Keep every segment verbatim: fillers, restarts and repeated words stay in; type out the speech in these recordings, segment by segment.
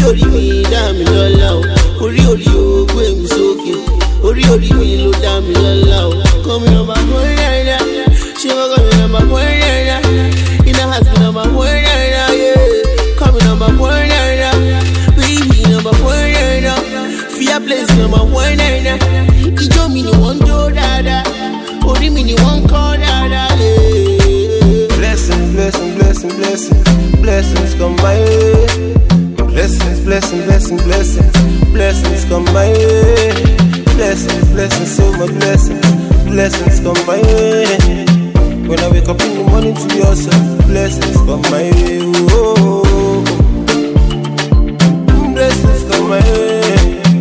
orí mi dá mi lọ́lá o, orí orí o gbé mi sókè, orí orí mi ló dá mi lọ́lá o. Come on, my boy, yeah, she was coming on my boy, yeah, in the house, on my boy, yeah, yeah. Coming on my boy, yeah, baby, on my boy, yeah, fear place, on my boy, yeah. He told me you want to da, orí mi ni one call da, yeah. Blessings, blessings, blessings, blessings, blessings come my way. Blessings, blessings, blessings, blessings, blessings come my way. Blessings, blessings, so much blessings, blessings come my way. When I wake up in the morning to be awesome, blessings come my way. Oh, oh, oh. Blessings come my way.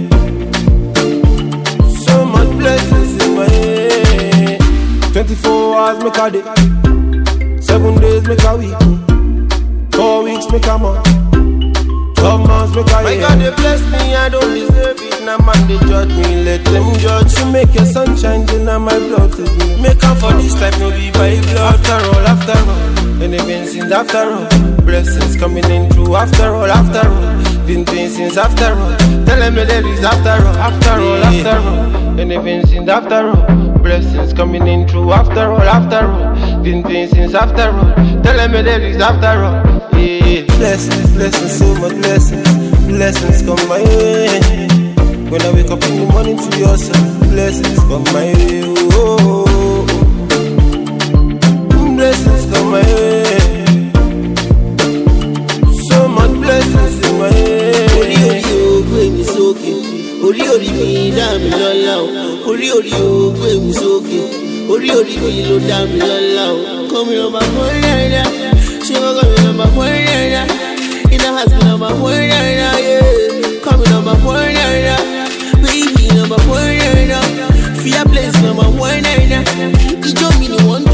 So much blessings in my way. Twenty-four hours make a day, seven days make a week, four weeks make a month. My God, they bless me, I don't deserve it. Now man, they judge me, let them judge. To make your sunshine, then now my blood to me. Make up for this life, no be by blood. After all, after all, and they've been since after all. Blessings coming in through after all, after all. Been doing since after all. Tell them there is after all, after all, after all. And they've been since after all. Blessings coming in through after all, after all. Been doing since after all. Tell them there is after all. Yeah. Blessings, blessings, so much blessings, blessings come my way. When I wake up in the morning to your son, blessings come my way. Oh, oh, oh. Blessings come my way. So much blessings in my way. Orí orí o gbé mi sókè, orí orí mi dá mi lọ́lá o, orí orí o gbé mi sókè, orí orí mi ló dá mi lọ́lá o. Come on, my boy, yeah, she was coming on my boy, yeah, in the house, on my boy, yeah, yeah. Coming on my boy, yeah, baby, on my boy, yeah, fear place, on my boy, yeah. He told me you want